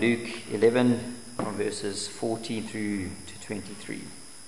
Luke 11 from verses 14 through to 23.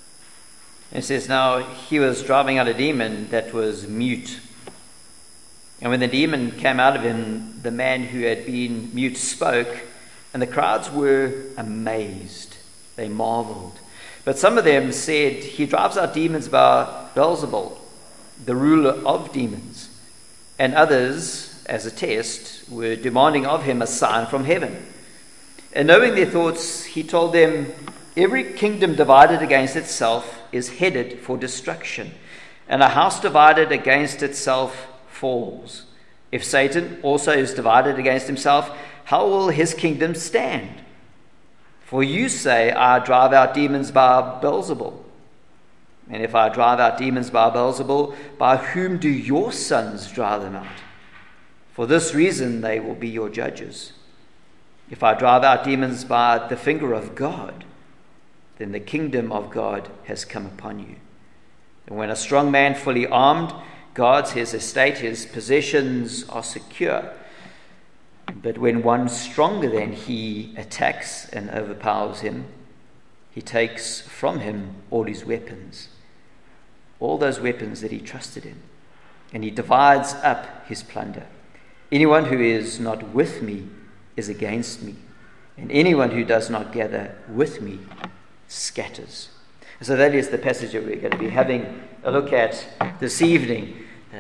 It says, "Now he was driving out a demon that was mute. And when the demon came out of him, the man who had been mute spoke, and the crowds were amazed. They marveled. But some of them said, 'He drives out demons by Beelzebul, the ruler of demons.' And others, as a test, were demanding of him a sign from heaven. And knowing their thoughts, he told them, 'Every kingdom divided against itself is headed for destruction, and a house divided against itself falls. If Satan also is divided against himself, how will his kingdom stand? For you say, I drive out demons by Beelzebul. And if I drive out demons by Beelzebul, by whom do your sons drive them out? For this reason they will be your judges. If I drive out demons by the finger of God, then the kingdom of God has come upon you. And when a strong man fully armed guards his estate, his possessions are secure. But when one stronger than he attacks and overpowers him, he takes from him all his weapons, all those weapons that he trusted in, and he divides up his plunder. Anyone who is not with me is against me, and anyone who does not gather with me scatters." And so that is the passage that we're going to be having a look at this evening.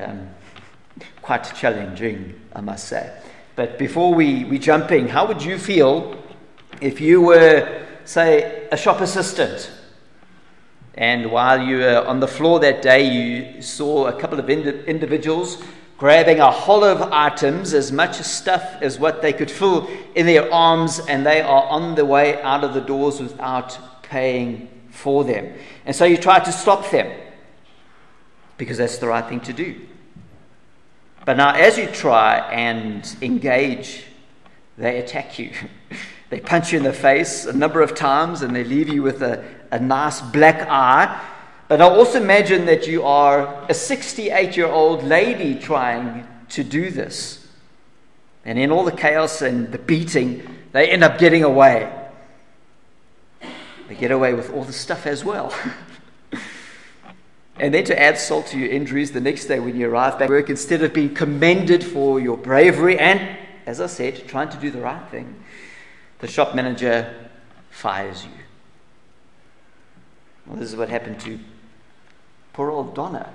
Quite challenging, I must say. But before we jump in, how would you feel if you were, say, a shop assistant, and while you were on the floor that day, you saw a couple of individuals grabbing a whole of items, as much stuff as what they could fill in their arms, and they are on the way out of the doors without paying for them. And so you try to stop them, because that's the right thing to do. But now as you try and engage, they attack you. They punch you in the face a number of times, and they leave you with a nice black eye. But I also imagine that you are a 68-year-old lady trying to do this. And in all the chaos and the beating, they end up getting away. They get away with all the stuff as well. And then to add salt to your injuries, the next day when you arrive back at work, instead of being commended for your bravery and, as I said, trying to do the right thing, the shop manager fires you. Well, this is what happened to poor old Donna.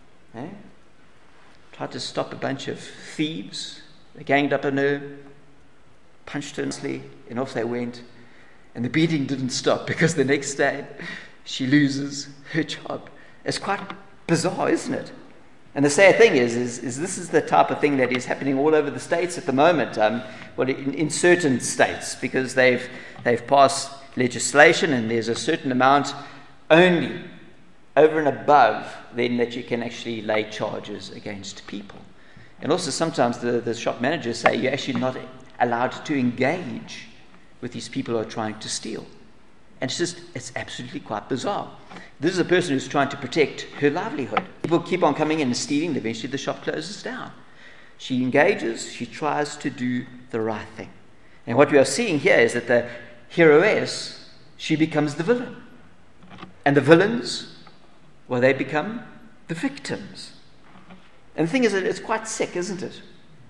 Tried to stop a bunch of thieves. They ganged up on her, punched her, and off they went. And the beating didn't stop, because the next day she loses her job. It's quite bizarre, isn't it? And the sad thing is this is the type of thing that is happening all over the states at the moment. In certain states, because they've passed legislation, and there's a certain amount only over and above then that you can actually lay charges against people. And also sometimes the shop managers say you're actually not allowed to engage with these people who are trying to steal. And it's absolutely quite bizarre. This is a person who's trying to protect her livelihood. People keep on coming in and stealing, and eventually the shop closes down. She engages, she tries to do the right thing. And what we are seeing here is that the heroess, she becomes the villain. And the villains, well, they become the victims. And the thing is that it's quite sick, isn't it?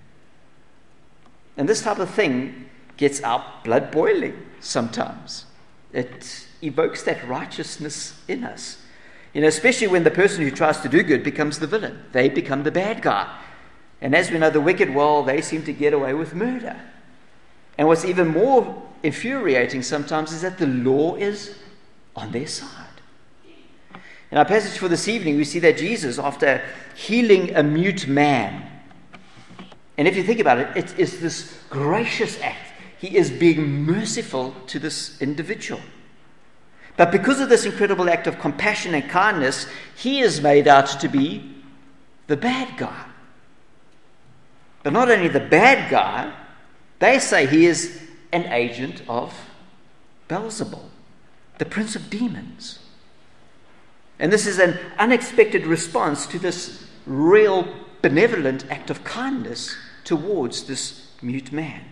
And this type of thing gets our blood boiling sometimes. It evokes that righteousness in us. Especially when the person who tries to do good becomes the villain. They become the bad guy. And as we know, the wicked, well, they seem to get away with murder. And what's even more infuriating sometimes is that the law is on their side. In our passage for this evening, we see that Jesus, after healing a mute man, and if you think about it, it is this gracious act. He is being merciful to this individual. But because of this incredible act of compassion and kindness, he is made out to be the bad guy. But not only the bad guy, they say he is an agent of Beelzebul, the prince of demons. And this is an unexpected response to this real benevolent act of kindness towards this mute man.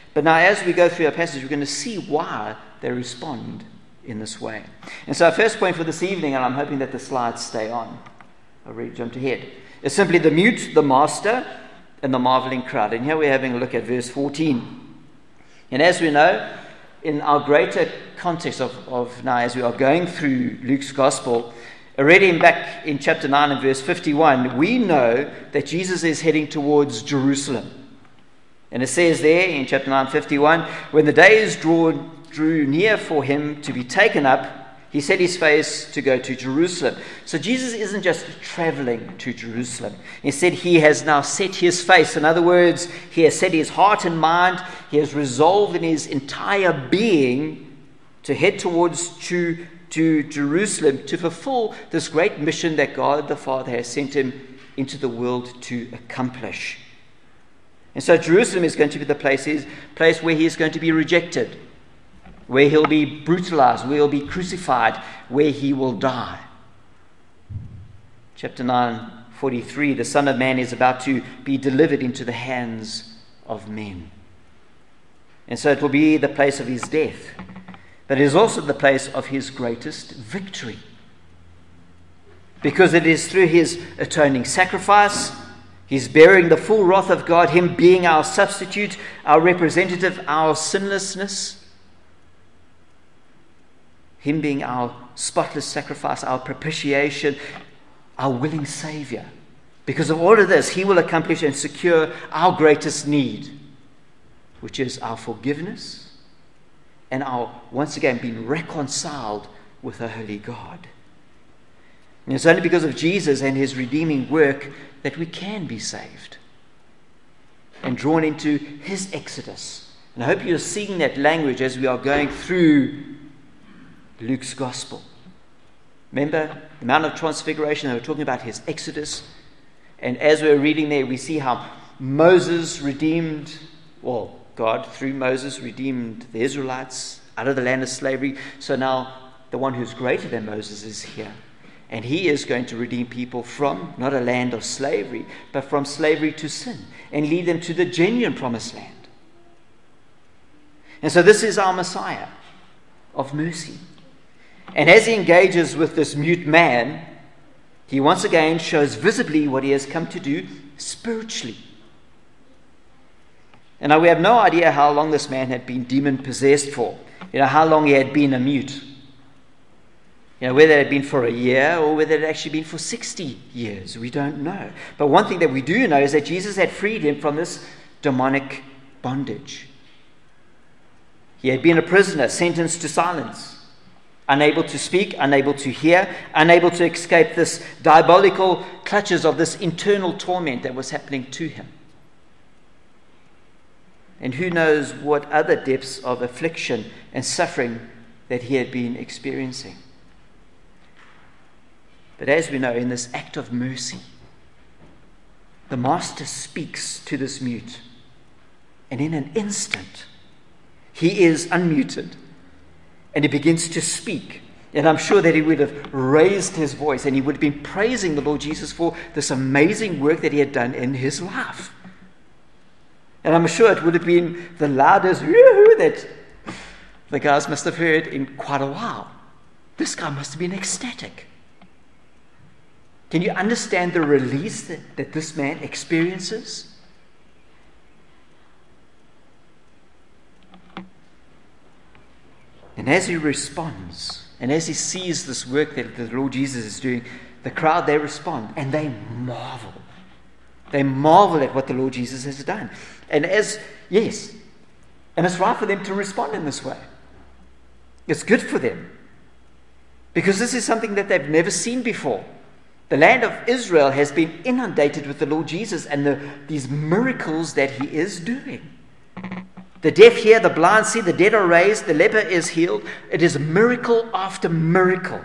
But now as we go through our passage, we're going to see why they respond in this way. And so our first point for this evening, and I'm hoping that the slides stay on, I've already jumped ahead, is simply the mute, the master, and the marveling crowd. And here we're having a look at verse 14. And as we know, in our greater context of now as we are going through Luke's gospel, already back in chapter 9 and verse 51, we know that Jesus is heading towards Jerusalem. And it says there in chapter 9:51, when the days drew near for him to be taken up, he set his face to go to Jerusalem. So Jesus isn't just traveling to Jerusalem. Instead, he has now set his face. In other words, he has set his heart and mind. He has resolved in his entire being to head towards to Jerusalem to fulfill this great mission that God the Father has sent him into the world to accomplish. And so Jerusalem is going to be the place where he is going to be rejected, where he'll be brutalized, where he'll be crucified, where he will die. Chapter 9:43, the Son of Man is about to be delivered into the hands of men. And so it will be the place of his death, but it is also the place of his greatest victory. Because it is through his atoning sacrifice, his bearing the full wrath of God, him being our substitute, our representative, our sinlessness, him being our spotless sacrifice, our propitiation, our willing Savior. Because of all of this, he will accomplish and secure our greatest need, which is our forgiveness and our, once again, being reconciled with a holy God. And it's only because of Jesus and his redeeming work that we can be saved and drawn into his exodus. And I hope you're seeing that language as we are going through Luke's gospel. Remember the Mount of Transfiguration, they were talking about his exodus. And as we're reading there, we see how Moses redeemed, well, God through Moses redeemed the Israelites out of the land of slavery. So now the one who's greater than Moses is here. And he is going to redeem people from not a land of slavery, but from slavery to sin, and lead them to the genuine promised land. And so this is our Messiah of mercy. And as he engages with this mute man, he once again shows visibly what he has come to do spiritually. And now we have no idea how long this man had been demon-possessed for. How long he had been a mute. Whether it had been for a year or whether it had actually been for 60 years, we don't know. But one thing that we do know is that Jesus had freed him from this demonic bondage. He had been a prisoner, sentenced to silence, unable to speak, unable to hear, unable to escape this diabolical clutches of this internal torment that was happening to him. And who knows what other depths of affliction and suffering that he had been experiencing. But as we know, in this act of mercy, the Master speaks to this mute. And in an instant, he is unmuted. And he begins to speak. And I'm sure that he would have raised his voice and he would have been praising the Lord Jesus for this amazing work that he had done in his life. And I'm sure it would have been the loudest woo-hoo that the guys must have heard in quite a while. This guy must have been ecstatic. Can you understand the release that this man experiences? And as he responds, and as he sees this work that the Lord Jesus is doing, the crowd, they respond and they marvel. They marvel at what the Lord Jesus has done. And and it's right for them to respond in this way. It's good for them. Because this is something that they've never seen before. The land of Israel has been inundated with the Lord Jesus and these miracles that he is doing. The deaf hear, the blind see, the dead are raised, the leper is healed. It is miracle after miracle.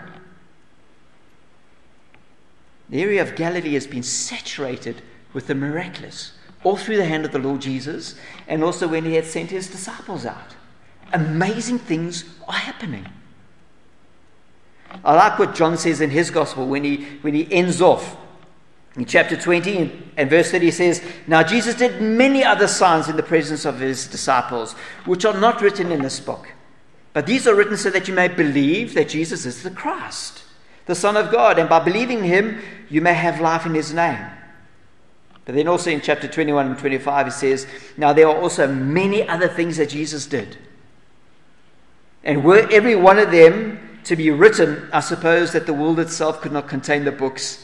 The area of Galilee has been saturated with the miraculous, all through the hand of the Lord Jesus, and also when he had sent his disciples out. Amazing things are happening. I like what John says in his gospel when he ends off In chapter 20 and verse 30 says, "Now Jesus did many other signs in the presence of his disciples, which are not written in this book. But these are written so that you may believe that Jesus is the Christ, the Son of God, and by believing in him, you may have life in his name." But then also in chapter 21 and 25, it says, "Now there are also many other things that Jesus did. And were every one of them to be written, I suppose that the world itself could not contain the books."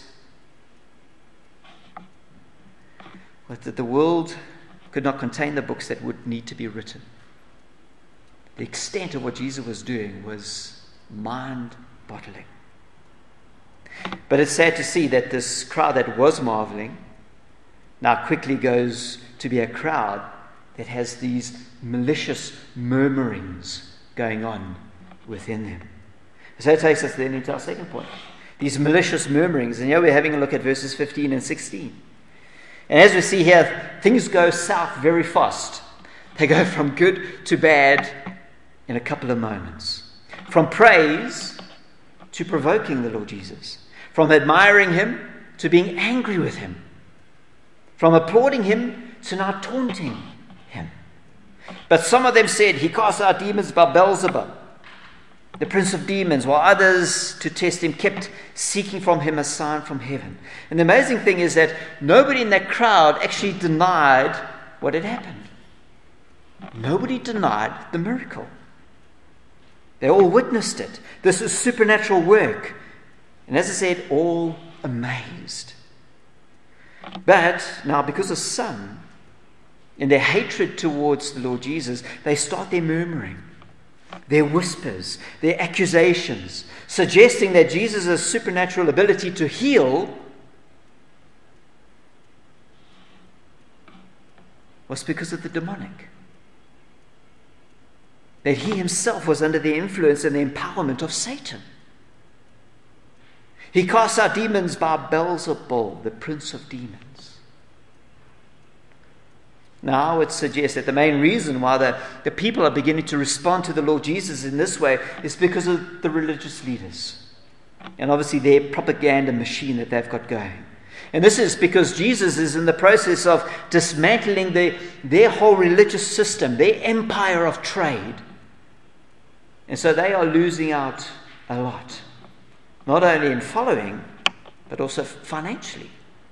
But that the world could not contain the books that would need to be written. The extent of what Jesus was doing was mind-boggling. But it's sad to see that this crowd that was marveling now quickly goes to be a crowd that has these malicious murmurings going on within them. So it takes us then into our second point. These malicious murmurings. And here we're having a look at verses 15 and 16. And as we see here, things go south very fast. They go from good to bad in a couple of moments. From praise to provoking the Lord Jesus. From admiring him to being angry with him. From applauding him to now taunting him. But some of them said, "He casts out demons by Beelzebub, the prince of demons," while others, to test him, kept seeking from him a sign from heaven. And the amazing thing is that nobody in that crowd actually denied what had happened. Nobody denied the miracle. They all witnessed it. This is supernatural work. And as I said, all amazed. But now, because of some, in their hatred towards the Lord Jesus, they start their murmuring, their whispers, their accusations, suggesting that Jesus' supernatural ability to heal was because of the demonic. That he himself was under the influence and the empowerment of Satan. He casts out demons by Beelzebul, the prince of demons. Now it suggests that the main reason why the people are beginning to respond to the Lord Jesus in this way is because of the religious leaders. And obviously their propaganda machine that they've got going. And this is because Jesus is in the process of dismantling their whole religious system, their empire of trade. And so they are losing out a lot. Not only in following, but also financially.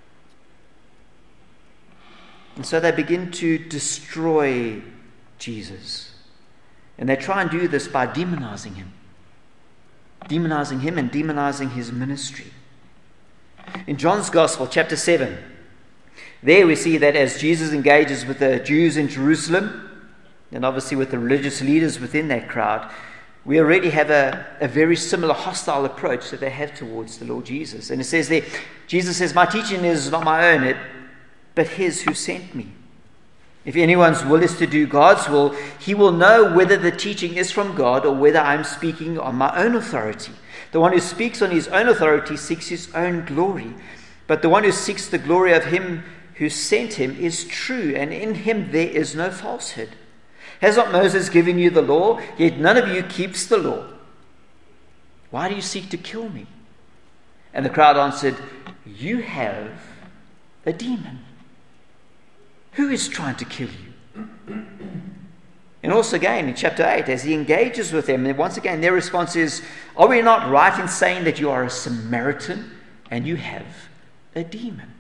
And so they begin to destroy Jesus. And they try and do this by demonizing him. Demonizing him and demonizing his ministry. In John's Gospel, chapter 7, there we see that as Jesus engages with the Jews in Jerusalem, and obviously with the religious leaders within that crowd, we already have a very similar hostile approach that they have towards the Lord Jesus. And it says there, Jesus says, "My teaching is not my own, but his who sent me. If anyone's will is to do God's will, he will know whether the teaching is from God or whether I'm speaking on my own authority. The one who speaks on his own authority seeks his own glory. But the one who seeks the glory of him who sent him is true, and in him there is no falsehood. Has not Moses given you the law? Yet none of you keeps the law. Why do you seek to kill me?" And the crowd answered, "You have a demon. Who is trying to kill you?" And also again in chapter 8, as he engages with them, and once again their response is, "Are we not right in saying that you are a Samaritan and you have a demon?"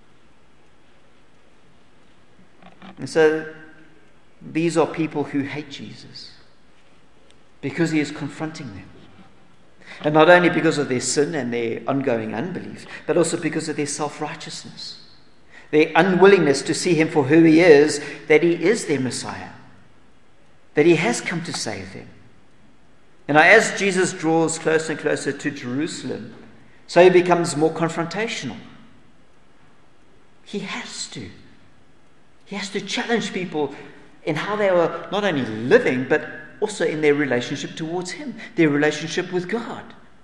And so these are people who hate Jesus because he is confronting them. And not only because of their sin and their ongoing unbelief, but also because of their self-righteousness. Their unwillingness to see him for who he is, that he is their Messiah. That he has come to save them. And now as Jesus draws closer and closer to Jerusalem, so he becomes more confrontational. He has to. He has to challenge people in how they were not only living, but also in their relationship towards him, their relationship with God.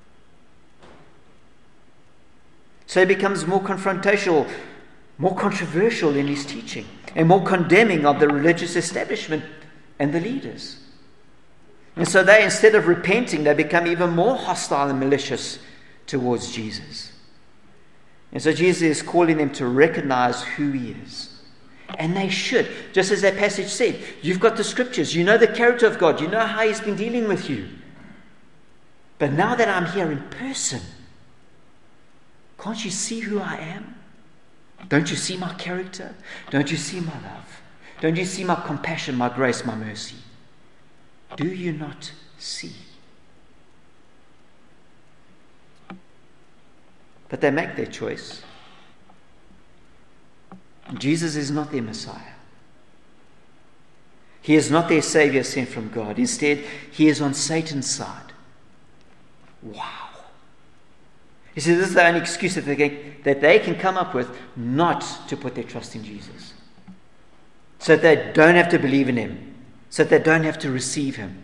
So he becomes more confrontational, more controversial in his teaching, and more condemning of the religious establishment and the leaders. And so they, instead of repenting, they become even more hostile and malicious towards Jesus. And so Jesus is calling them to recognize who he is. And they should. Just as that passage said, you've got the scriptures. You know the character of God. You know how he's been dealing with you. But now that I'm here in person, can't you see who I am? Don't you see my character? Don't you see my love? Don't you see my compassion, my grace, my mercy? Do you not see? But they make their choice. Jesus is not their Messiah. He is not their Savior sent from God. Instead, he is on Satan's side. Wow. You see, this is the only excuse that they can come up with not to put their trust in Jesus. So that they don't have to believe in him. So that they don't have to receive him.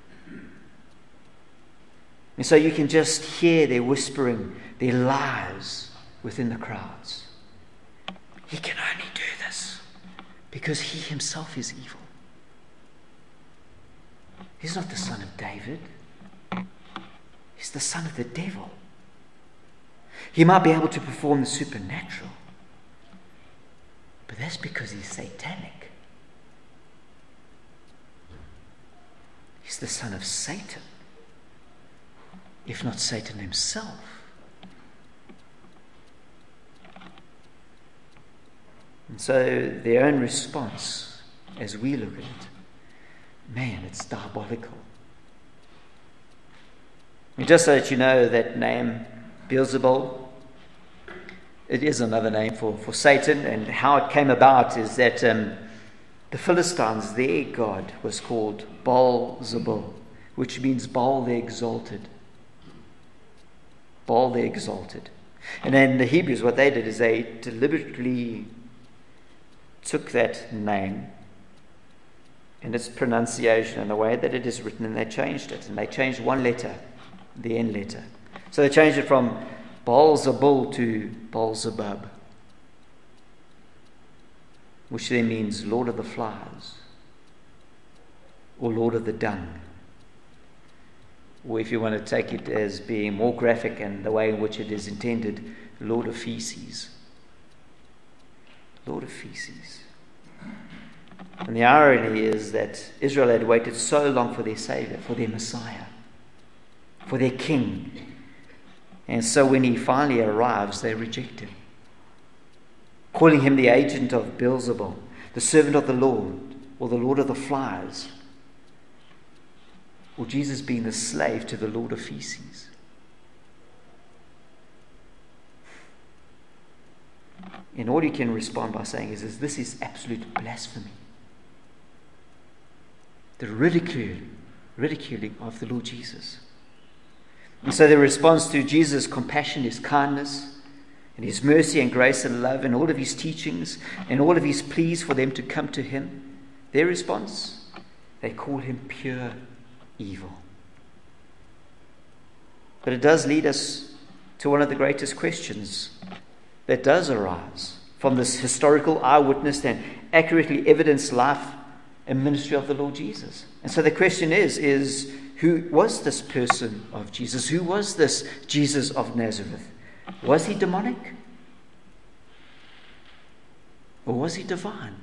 And so you can just hear their whispering, their lies within the crowds. He can only do this because he himself is evil. He's not the son of David. He's the son of the devil. He might be able to perform the supernatural, but that's because he's satanic. He's the son of Satan, if not Satan himself. And so their own response, as we look at it, man, it's diabolical. And just so that you know, that name, Beelzebul, it is another name for Satan. And how it came about is that the Philistines, their god was called Baal-zebul, which means Baal the exalted. Baal the exalted. And then the Hebrews, what they did is they deliberately took that name and its pronunciation and the way that it is written, and they changed it. And they changed one letter, the N letter. So they changed it from Baal-zebul to Baal-zebub, which then means Lord of the Flies, or Lord of the Dung. Or if you want to take it as being more graphic and the way in which it is intended, Lord of Feces. Lord of Feces. And the irony is that Israel had waited so long for their Savior, for their Messiah, for their King. And so when he finally arrives, they reject him, calling him the agent of Beelzebul, the servant of the Lord, or the Lord of the Flies, or Jesus being the slave to the Lord of Feces. And all you can respond by saying is this is absolute blasphemy. The ridiculing of the Lord Jesus. And so their response to Jesus' compassion, his kindness, and his mercy and grace and love, and all of his teachings, and all of his pleas for them to come to him, their response, they call him pure evil. But it does lead us to one of the greatest questions that does arise from this historical, eyewitness and accurately evidenced life and ministry of the Lord Jesus. And so the question is who was this person of Jesus? Who was this Jesus of Nazareth? Was he demonic? Or was he divine?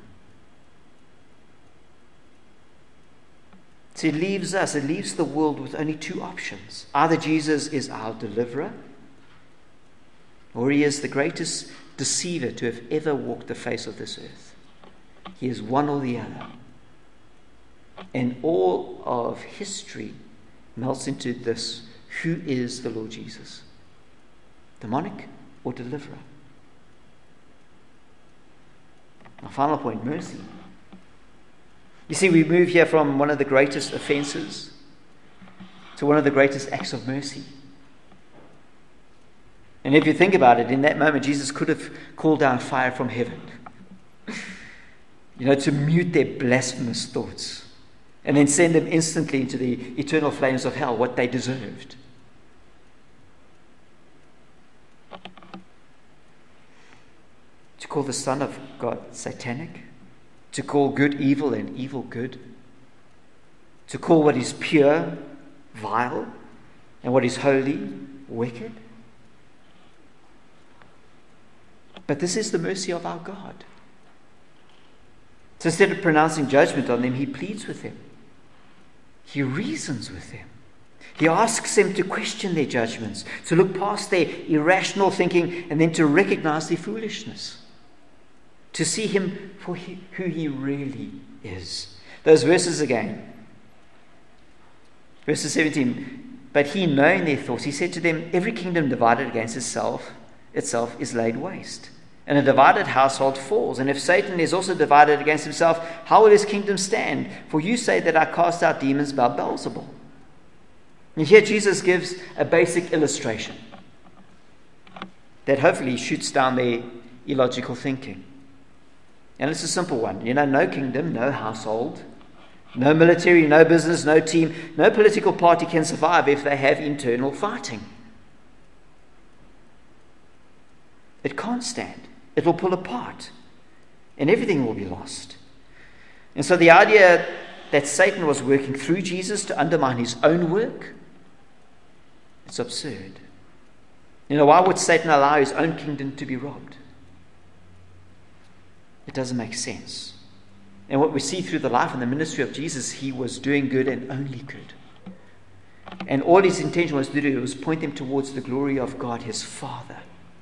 So it leaves the world with only two options. Either Jesus is our deliverer, or he is the greatest deceiver to have ever walked the face of this earth. He is one or the other. And all of history melts into this: who is the Lord Jesus? Demonic or deliverer? My final point, mercy. You see, we move here from one of the greatest offenses to one of the greatest acts of mercy. And if you think about it, in that moment, Jesus could have called down fire from heaven, to mute their blasphemous thoughts, and then send them instantly into the eternal flames of hell, what they deserved. To call the Son of God satanic, to call good evil and evil good, to call what is pure vile and what is holy wicked. But this is the mercy of our God. So instead of pronouncing judgment on them, he pleads with them. He reasons with them. He asks them to question their judgments, to look past their irrational thinking, and then to recognize their foolishness, to see him for who he really is. Those verses again. Verse 17, but he, knowing their thoughts, he said to them, every kingdom divided against itself is laid waste, and a divided household falls. And if Satan is also divided against himself, how will his kingdom stand? For you say that I cast out demons by Beelzebul. And here Jesus gives a basic illustration that hopefully shoots down their illogical thinking. And it's a simple one. No kingdom, no household, no military, no business, no team, no political party can survive if they have internal fighting. It can't stand. It will pull apart. And everything will be lost. And so the idea that Satan was working through Jesus to undermine his own work, it's absurd. Why would Satan allow his own kingdom to be robbed? It doesn't make sense. And what we see through the life and the ministry of Jesus, he was doing good and only good. And all his intention was to do was point them towards the glory of God, his Father.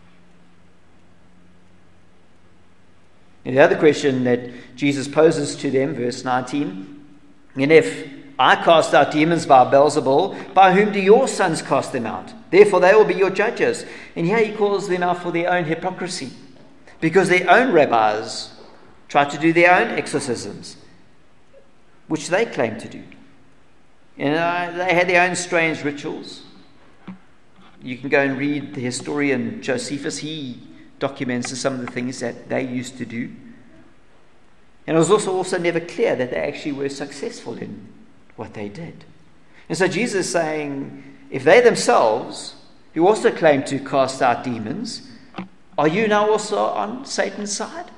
And the other question that Jesus poses to them, verse 19, and if I cast out demons by Beelzebul, by whom do your sons cast them out? Therefore they will be your judges. And here he calls them out for their own hypocrisy, because their own rabbis tried to do their own exorcisms, which they claimed to do. They had their own strange rituals. You can go and read the historian Josephus. He documents some of the things that they used to do. And it was also never clear that they actually were successful in what they did. And so Jesus is saying, if they themselves, who also claim to cast out demons, are you now also on Satan's side?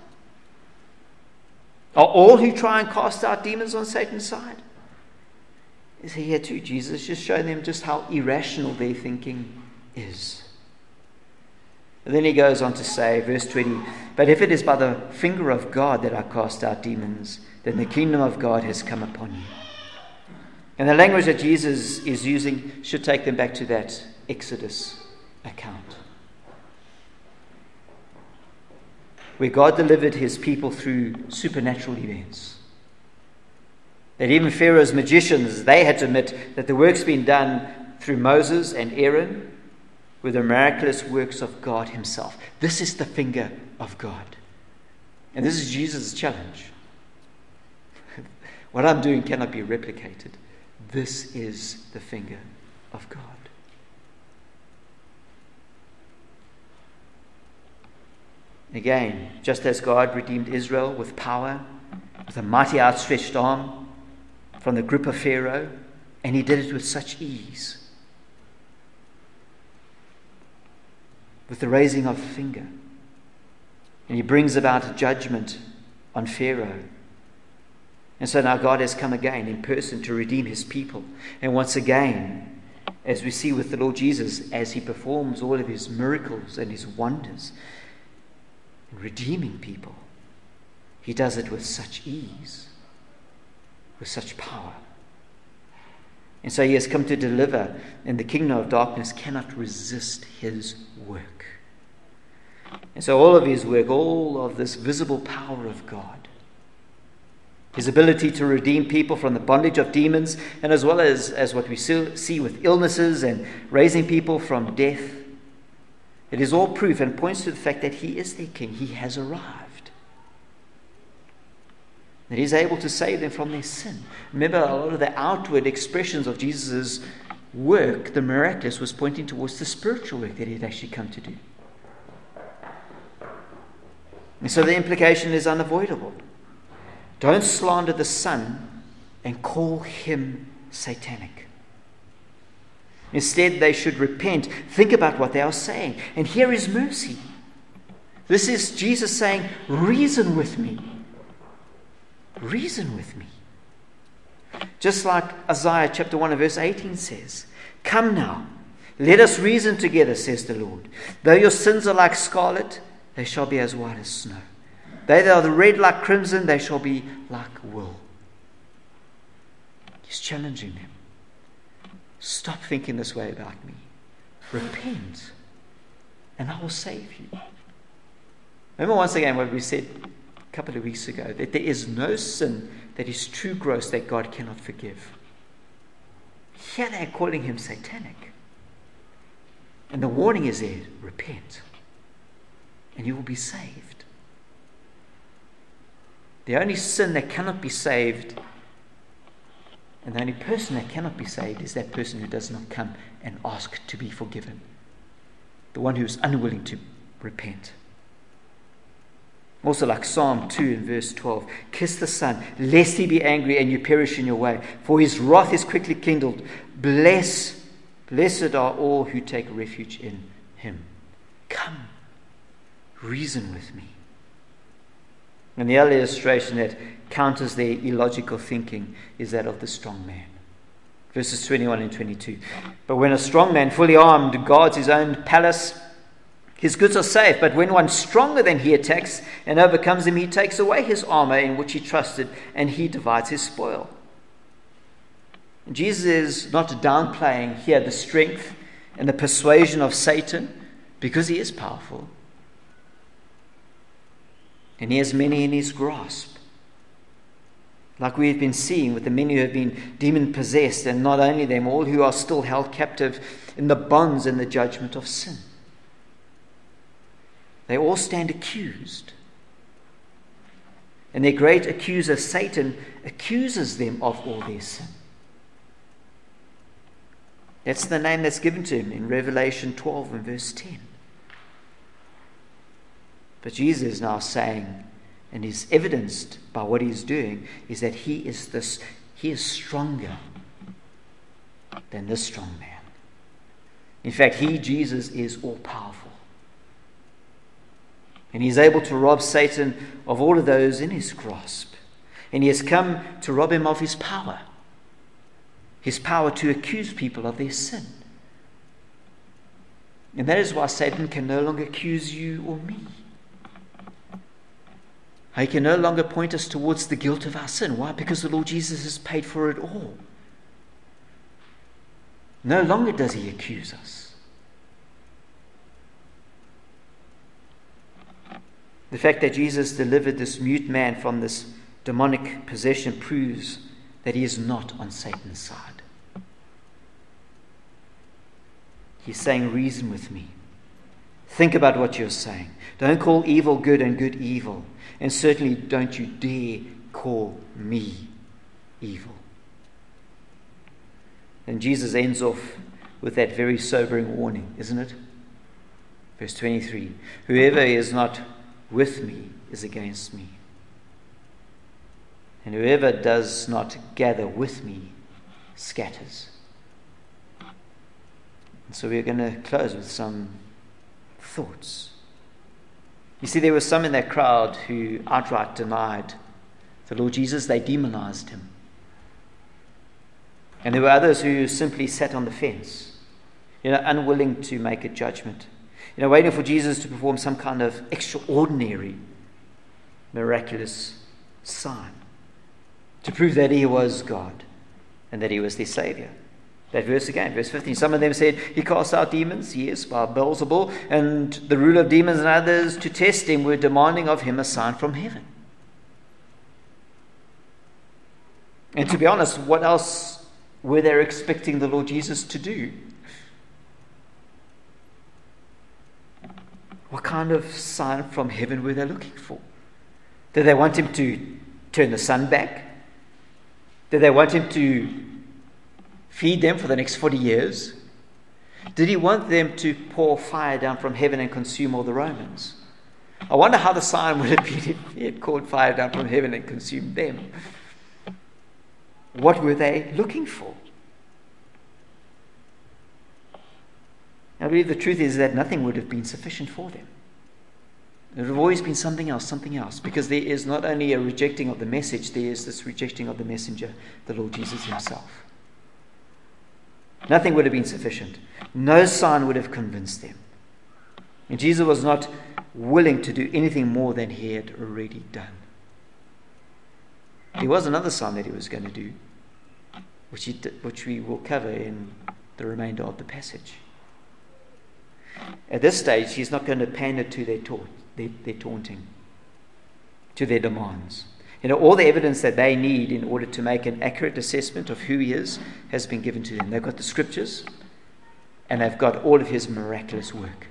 Are all who try and cast out demons on Satan's side? Is here too, Jesus just showing them just how irrational their thinking is. And then he goes on to say, verse 20, but if it is by the finger of God that I cast out demons, then the kingdom of God has come upon you. And the language that Jesus is using should take them back to that Exodus account, where God delivered his people through supernatural events. That even Pharaoh's magicians, they had to admit that the works being done through Moses and Aaron were the miraculous works of God himself. This is the finger of God. And this is Jesus' challenge. What I'm doing cannot be replicated. This is the finger of God. Again, just as God redeemed Israel with power, with a mighty outstretched arm from the grip of Pharaoh, and he did it with such ease, with the raising of a finger. And he brings about a judgment on Pharaoh. And so now God has come again in person to redeem his people. And once again, as we see with the Lord Jesus, as he performs all of his miracles and his wonders in redeeming people, he does it with such ease, with such power. And so he has come to deliver, and the kingdom of darkness cannot resist his work. And so all of his work, all of this visible power of God, his ability to redeem people from the bondage of demons, and as well as what we see with illnesses and raising people from death, it is all proof and points to the fact that he is their king. He has arrived. That he's able to save them from their sin. Remember, a lot of the outward expressions of Jesus' work, the miraculous, was pointing towards the spiritual work that he had actually come to do. And so the implication is unavoidable. Don't slander the Son and call him satanic. Instead, they should repent, think about what they are saying, and here is mercy. This is Jesus saying, reason with me. Reason with me. Just like Isaiah chapter 1 and verse 18 says, come now, let us reason together, says the Lord. Though your sins are like scarlet, they shall be as white as snow. They that are red like crimson, they shall be like wool. He's challenging them. Stop thinking this way about me. Repent, and I will save you. Remember once again what we said a couple of weeks ago, that there is no sin that is too gross that God cannot forgive. Here they're calling him satanic. And the warning is there, repent, and you will be saved. The only sin that cannot be saved, and the only person that cannot be saved, is that person who does not come and ask to be forgiven. The one who is unwilling to repent. Also like Psalm 2 in verse 12. Kiss the Son, lest he be angry and you perish in your way, for his wrath is quickly kindled. Blessed are all who take refuge in him. Come, reason with me. And the other illustration that counters their illogical thinking is that of the strong man. Verses 21 and 22. But when a strong man, fully armed, guards his own palace, his goods are safe. But when one stronger than he attacks and overcomes him, he takes away his armor in which he trusted, and he divides his spoil. And Jesus is not downplaying here the strength and the persuasion of Satan, because he is powerful. And he has many in his grasp. Like we have been seeing with the many who have been demon-possessed, and not only them, all who are still held captive in the bonds and the judgment of sin. They all stand accused. And their great accuser, Satan, accuses them of all their sin. That's the name that's given to him in Revelation 12 and verse 10. But Jesus is now saying, and is evidenced by what he's doing, is that he is stronger than this strong man. In fact, Jesus, is all-powerful. And he's able to rob Satan of all of those in his grasp. And he has come to rob him of his power to accuse people of their sin. And that is why Satan can no longer accuse you or me. He can no longer point us towards the guilt of our sin. Why? Because the Lord Jesus has paid for it all. No longer does he accuse us. The fact that Jesus delivered this mute man from this demonic possession proves that he is not on Satan's side. He's saying, reason with me. Think about what you're saying. Don't call evil good and good evil. And certainly don't you dare call me evil. And Jesus ends off with that very sobering warning, isn't it? Verse 23. Whoever is not with me is against me. And whoever does not gather with me scatters. And so we're going to close with some thoughts. You see, there were some in that crowd who outright denied the Lord Jesus. They demonized him. And there were others who simply sat on the fence, unwilling to make a judgment, waiting for Jesus to perform some kind of extraordinary, miraculous sign to prove that he was God and that he was their Savior. That verse again, verse 15. Some of them said, he cast out demons, yes, by Beelzebul, and the ruler of demons, and others, to test him, were demanding of him a sign from heaven. And to be honest, what else were they expecting the Lord Jesus to do? What kind of sign from heaven were they looking for? Did they want him to turn the sun back? Did they want him to feed them for the next 40 years? Did he want them to pour fire down from heaven and consume all the Romans? I wonder how the sign would have been if he had called fire down from heaven and consumed them. What were they looking for? I believe the truth is that nothing would have been sufficient for them. There would have always been something else, because there is not only a rejecting of the message, there is this rejecting of the messenger, the Lord Jesus himself. Nothing would have been sufficient. No sign would have convinced them. And Jesus was not willing to do anything more than he had already done. There was another sign that he was going to do, which we will cover in the remainder of the passage. At this stage, he's not going to pander to their taunting, to their demands. All the evidence that they need in order to make an accurate assessment of who he is has been given to them. They've got the scriptures, and they've got all of his miraculous work.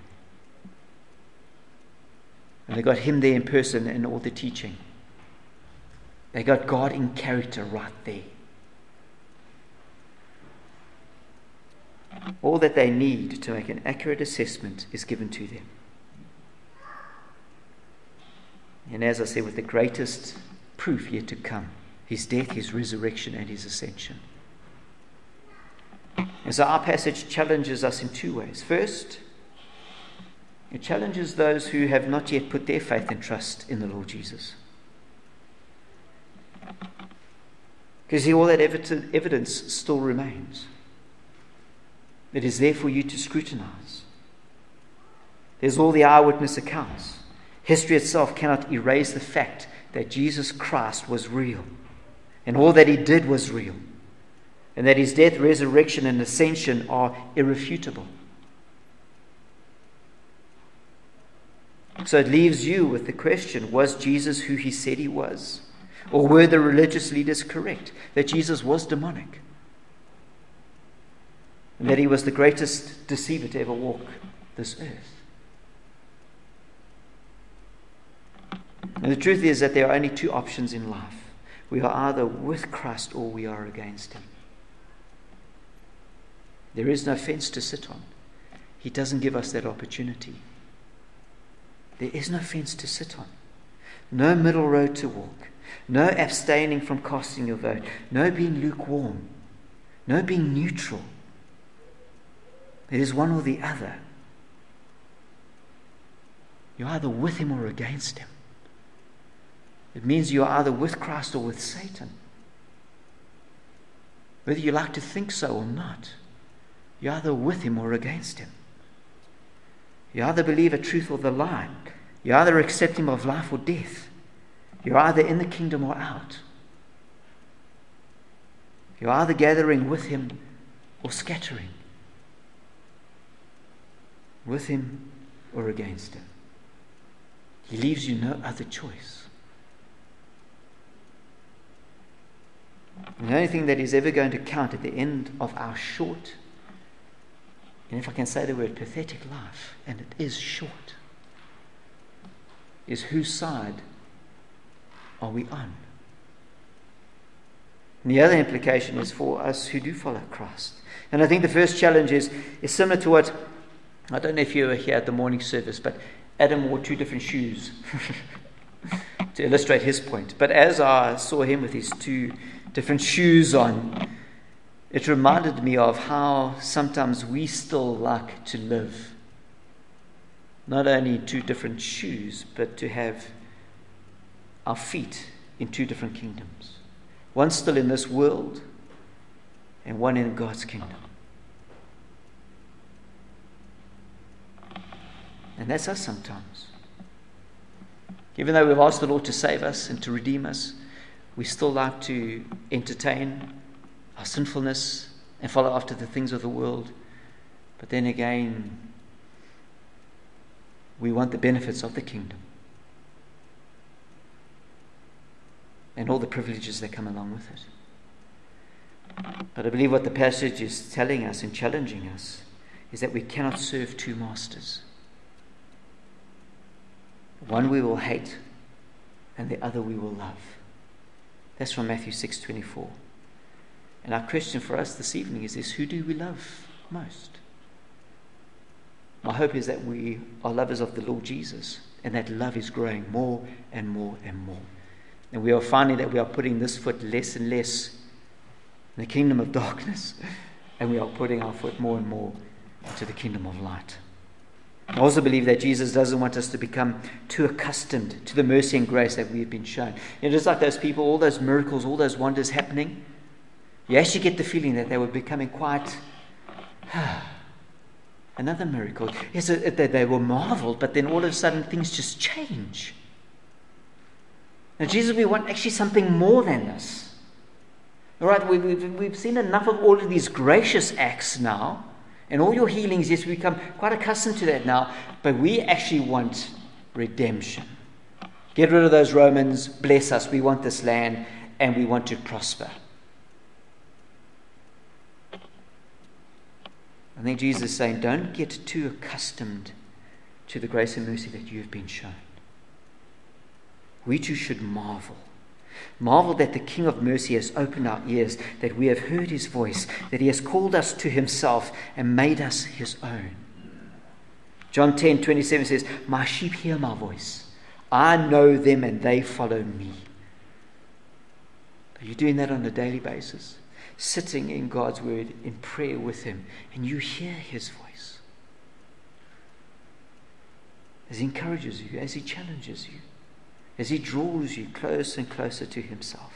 And they've got him there in person and all the teaching. They got God in character right there. All that they need to make an accurate assessment is given to them. And as I said, with the greatest proof yet to come, his death, his resurrection, and his ascension. And so our passage challenges us in two ways. First, it challenges those who have not yet put their faith and trust in the Lord Jesus. Because all that evidence still remains. It is there for you to scrutinize. There's all the eyewitness accounts. History itself cannot erase the fact that Jesus Christ was real, and all that he did was real, and that his death, resurrection, and ascension are irrefutable. So it leaves you with the question, was Jesus who he said he was? Or were the religious leaders correct that Jesus was demonic? And that he was the greatest deceiver to ever walk this earth? And the truth is that there are only two options in life. We are either with Christ or we are against him. There is no fence to sit on. He doesn't give us that opportunity. There is no fence to sit on. No middle road to walk. No abstaining from casting your vote. No being lukewarm. No being neutral. It is one or the other. You're either with him or against him. It means you're either with Christ or with Satan. Whether you like to think so or not, you're either with him or against him. You either believe a truth or the lie. You either accept him of life or death. You're either in the kingdom or out. You're either gathering with him or scattering. With him or against him. He leaves you no other choice. And the only thing that is ever going to count at the end of our short, and if I can say the word, pathetic life, and it is short, is whose side are we on? And the other implication is for us who do follow Christ. And I think the first challenge is similar to what, I don't know if you were here at the morning service, but Adam wore two different shoes to illustrate his point. But as I saw him with his two different shoes on, it reminded me of how sometimes we still like to live. Not only two different shoes, but to have our feet in two different kingdoms. One still in this world, and one in God's kingdom. And that's us sometimes. Even though we've asked the Lord to save us and to redeem us, we still like to entertain our sinfulness and follow after the things of the world. But then again, we want the benefits of the kingdom and all the privileges that come along with it. But I believe what the passage is telling us and challenging us is that we cannot serve two masters. One we will hate, and the other we will love. That's from Matthew 6:24. And our question for us this evening is this: who do we love most? My hope is that we are lovers of the Lord Jesus, and that love is growing more and more and more. And we are finding that we are putting this foot less and less in the kingdom of darkness, and we are putting our foot more and more into the kingdom of light. I also believe that Jesus doesn't want us to become too accustomed to the mercy and grace that we've been shown. Just like those people, all those miracles, all those wonders happening, you actually get the feeling that they were becoming quite Another miracle. Yes, they were marveled, but then all of a sudden things just change. Now, Jesus, we want actually something more than this. All right, we've seen enough of all of these gracious acts now, and all your healings. Yes, we become quite accustomed to that now, but we actually want redemption. Get rid of those Romans, bless us. We want this land, and we want to prosper. I think Jesus is saying, don't get too accustomed to the grace and mercy that you have been shown. We too should marvel. Marvel that the King of mercy has opened our ears, that we have heard his voice, that he has called us to himself and made us his own. John 10:27 says, my sheep hear my voice. I know them and they follow me. Are you doing that on a daily basis? Sitting in God's word in prayer with him, and you hear his voice as he encourages you, as he challenges you, as he draws you closer and closer to himself.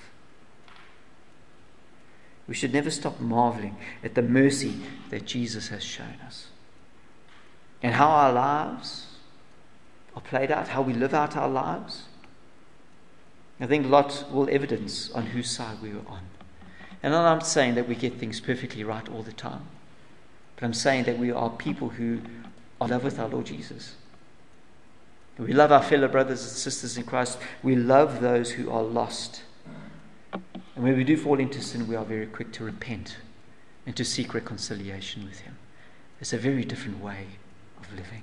We should never stop marveling at the mercy that Jesus has shown us, and how our lives are played out, how we live out our lives. I think Lot will evidence on whose side we were on. And I'm not saying that we get things perfectly right all the time, but I'm saying that we are people who are in love with our Lord Jesus. We love our fellow brothers and sisters in Christ. We love those who are lost. And when we do fall into sin, we are very quick to repent and to seek reconciliation with him. It's a very different way of living.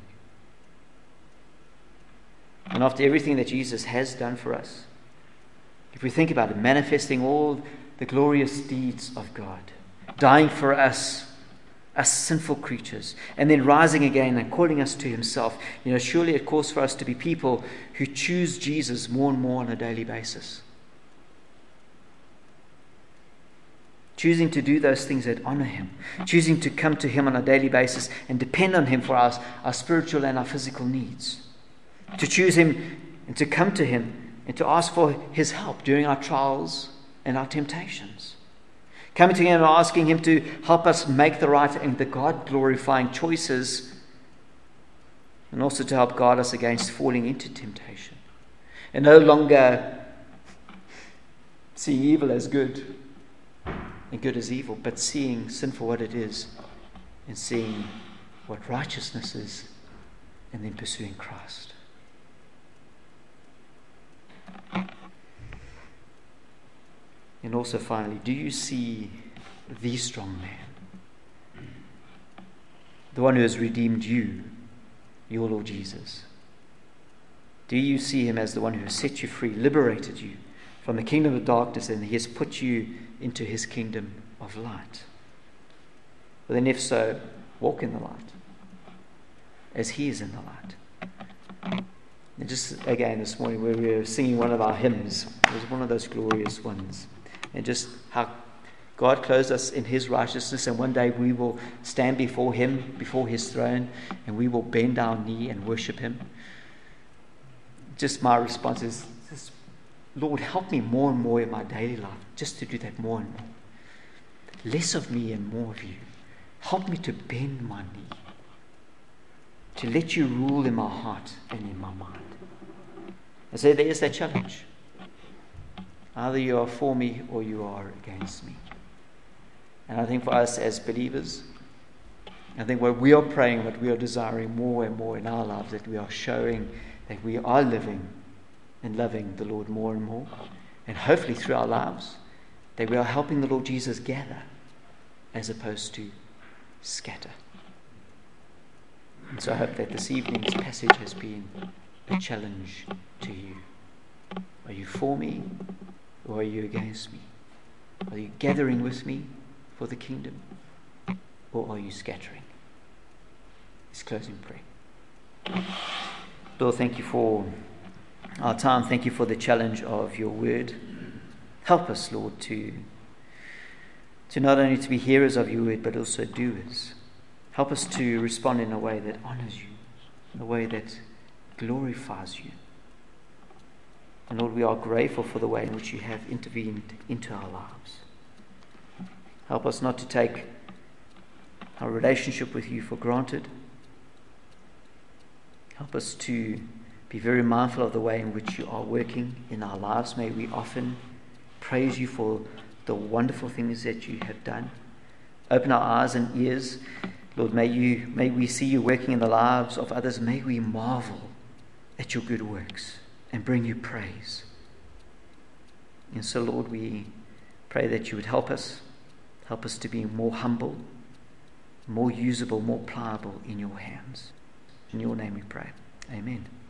And after everything that Jesus has done for us, if we think about it, manifesting all the glorious deeds of God, dying for us sinful creatures, and then rising again and calling us to himself, surely it calls for us to be people who choose Jesus more and more on a daily basis. Choosing to do those things that honor him, choosing to come to him on a daily basis and depend on him for our spiritual and our physical needs. To choose him and to come to him and to ask for his help during our trials and our temptations. Coming to him and asking him to help us make the right and the God-glorifying choices, and also to help guard us against falling into temptation. And no longer seeing evil as good and good as evil, but seeing sin for what it is and seeing what righteousness is, and then pursuing Christ. And also finally, do you see the strong man? The one who has redeemed you, your Lord Jesus. Do you see him as the one who has set you free, liberated you from the kingdom of darkness, and he has put you into his kingdom of light? Well, then if so, walk in the light, as he is in the light. And just again this morning, where we were singing one of our hymns, it was one of those glorious ones. And just how God clothes us in his righteousness, and one day we will stand before him, before his throne, and we will bend our knee and worship him. Just my response is, Lord, help me more and more in my daily life, just to do that more and more. Less of me and more of you. Help me to bend my knee, to let you rule in my heart and in my mind. And so there's that challenge. Either you are for me or you are against me. And I think for us as believers, I think what we are praying, what we are desiring more and more in our lives, that we are showing that we are living and loving the Lord more and more. And hopefully through our lives, that we are helping the Lord Jesus gather as opposed to scatter. And so I hope that this evening's passage has been a challenge to you. Are you for me? Or are you against me? Are you gathering with me for the kingdom? Or are you scattering? Let's close in prayer. Lord, thank you for our time. Thank you for the challenge of your word. Help us, Lord, to not only to be hearers of your word, but also doers. Help us to respond in a way that honors you, in a way that glorifies you. And Lord, we are grateful for the way in which you have intervened into our lives. Help us not to take our relationship with you for granted, Help us to be very mindful of the way in which you are working in our lives. May we often praise you for the wonderful things that you have done. Open our eyes and ears. Lord, may we see you working in the lives of others. May we marvel at your good works and bring you praise. And so, Lord, we pray that you would help us to be more humble, more usable, more pliable in your hands. In your name we pray. Amen.